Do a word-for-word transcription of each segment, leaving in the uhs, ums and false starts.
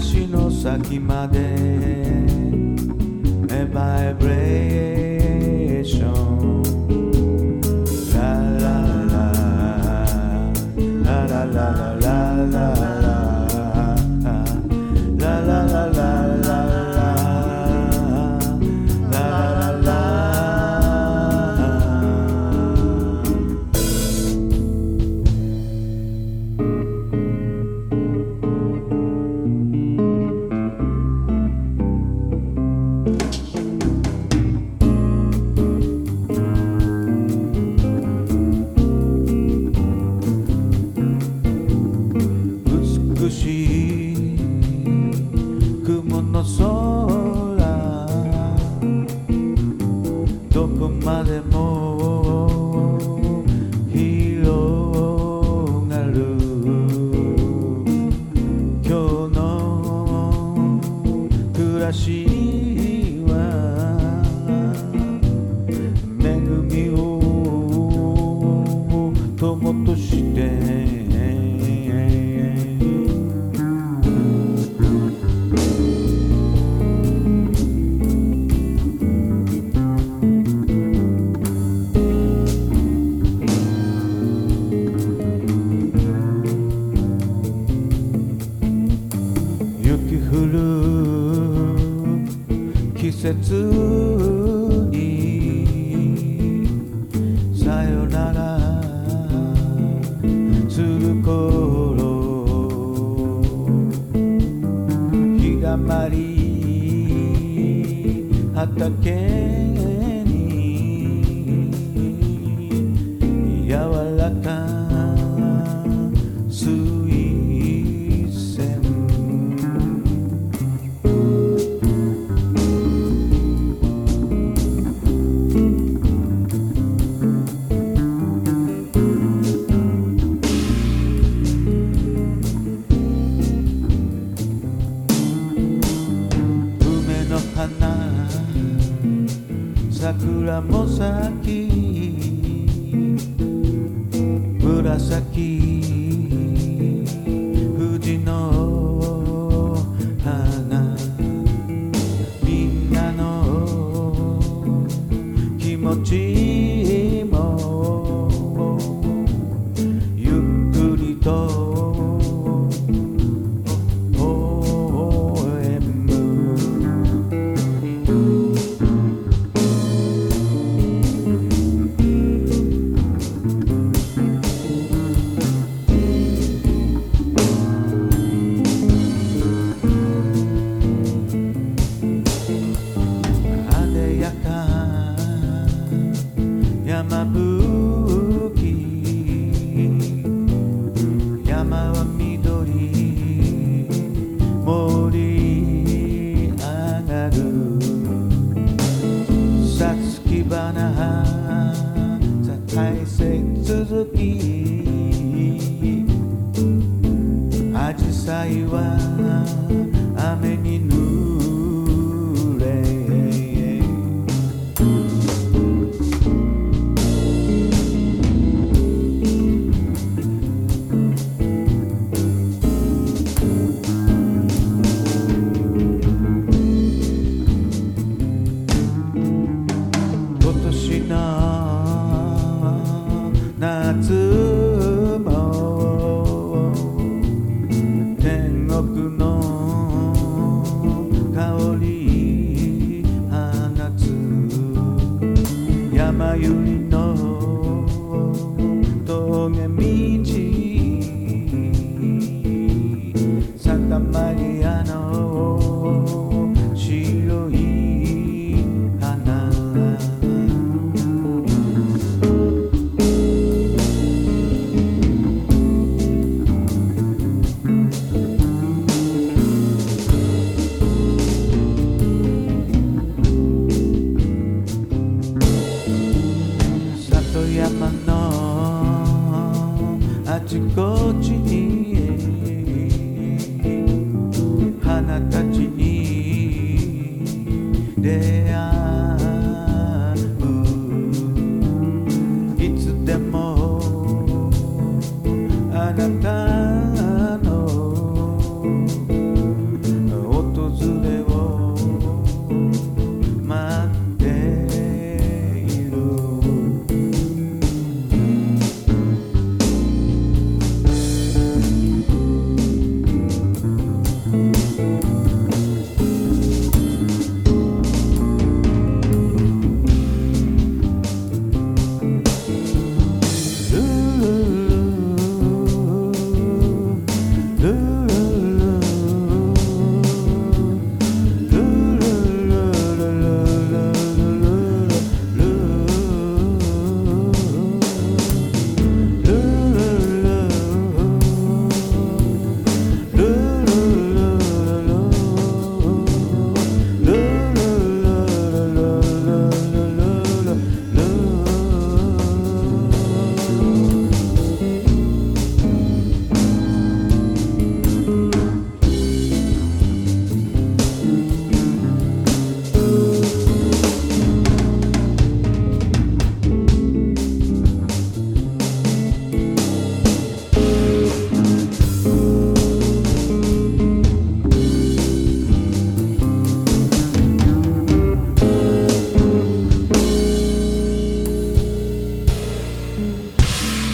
足の先までバイブレーションラララララララララララララ雲の空どこまでも広がる今日の暮らしは恵みを友として季節にさよならする頃日だまり畑に柔らか水仙桜も咲き紫富士の花みんなの気持ちもゆっくりと山吹き山は緑盛り上がるさつき花大切続きあじさいは雨に濡れ夏も天国の香り放つ山百合の峠道サンタマリアの白い花山のあちこちに花たちに出会ういつでもあなたの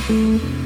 ー